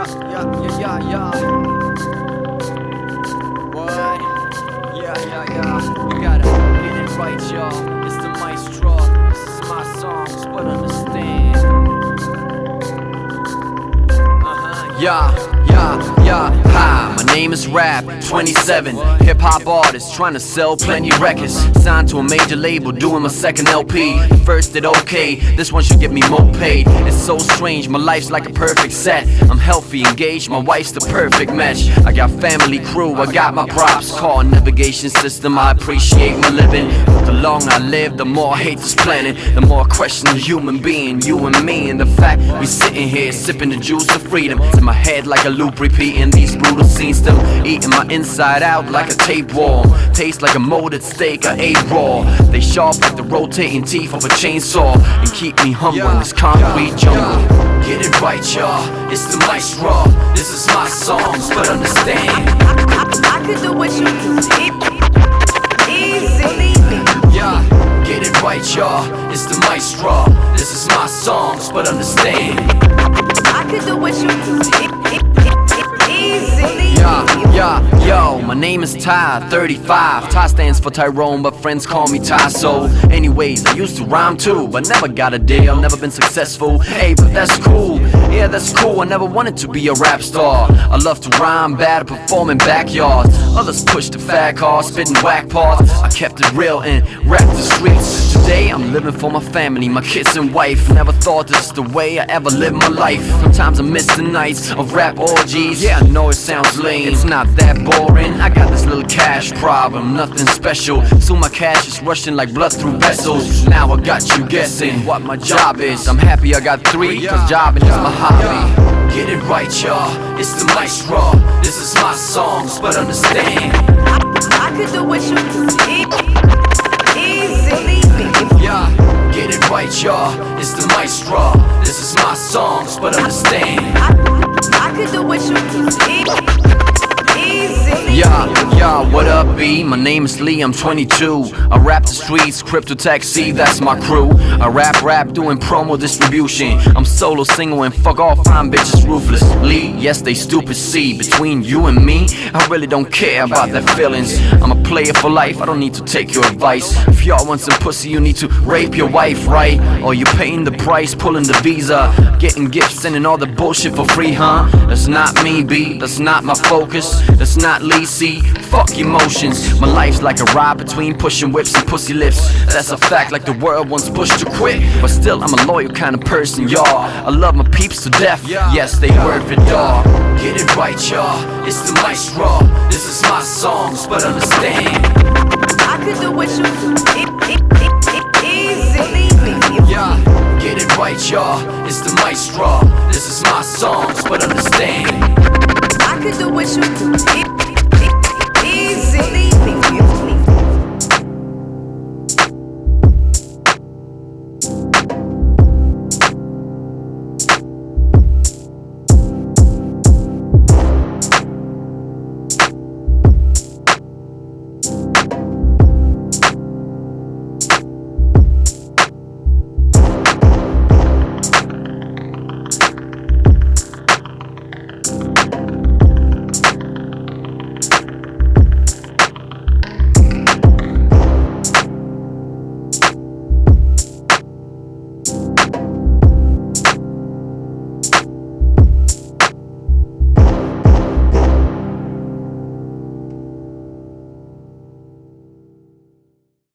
Yeah. What? Yeah. You gotta get it right, y'all. It's the maestro. This is my songs, but understand. Hi, my name is Rap, 27, hip-hop artist, trying to sell plenty records. Signed to a major label, doing my second LP. First did okay, this one should get me more paid. It's so strange, my life's like a perfect set. I'm healthy, engaged, my wife's the perfect match. I got family, crew, I got my props. Car navigation system, I appreciate my living. The longer I live, the more I hate this planet. The more I question the human being, you and me. And the fact we sitting here, sipping the juice of freedom. In my head like a loop, repeating these brutal scenes. Still eating my inside out like a tapeworm. Taste like a molded steak, I ate raw. They sharp like the rotating teeth of a chainsaw, and keep me humble in this concrete jungle. Get it right, y'all, it's the maestro. This is my songs, but understand, I could do what you do, easy. Yeah, get it right, y'all, it's the maestro. This is my songs, but understand, I could do what you do, easy. Yo, my name is Ty, 35. Ty stands for Tyrone, but friends call me Ty. So anyways, I used to rhyme too, but never got a deal, never been successful. Hey, but that's cool, yeah, that's cool. I never wanted to be a rap star. I love to rhyme, bad at performing backyards. Others push the fat car, spitting whack parts. I kept it real and rapped the streets. Today I'm living for my family, my kids and wife. Never thought this is the way I ever lived my life. Sometimes I miss the nights of rap orgies. Yeah, I know it sounds lame, it's not that boring. I got this little cash problem, nothing special. Soon my cash is rushing like blood through vessels. Now I got you guessing what my job is. I'm happy I got three, cause jobbing is my hobby. Get it right, y'all, it's the maestro. This is my songs, but understand, I could do what you do, easy. yeah, get it right, y'all, it's the maestro. This is my songs, but understand, I could do what you do, easy. Yeah, what up, B? My name is Lee, I'm 22. I rap the streets, Crypto Taxi, that's my crew. I rap, doing promo distribution. I'm solo, single, and fuck all fine bitches ruthless. Lee, yes, they stupid. C, between you and me, I really don't care about their feelings. I'm a player for life, I don't need to take your advice. If y'all want some pussy, you need to rape your wife, right? Or you paying the price, pulling the visa, getting gifts, sending all the bullshit for free, huh? That's not me, B, that's not my focus. That's not Lee, C, fuck emotions. My life's like a ride between pushing whips and pussy lips. That's a fact, like the world wants Bush to quit. But still, I'm a loyal kind of person, y'all. I love my peeps to death, yes, they worth it, dawg. Get it right, y'all, it's the maestro. This is my songs, but understand, I could do what you do, easy. yeah, get it right, y'all, it's the maestro. This is my songs, but understand, I could do what you do,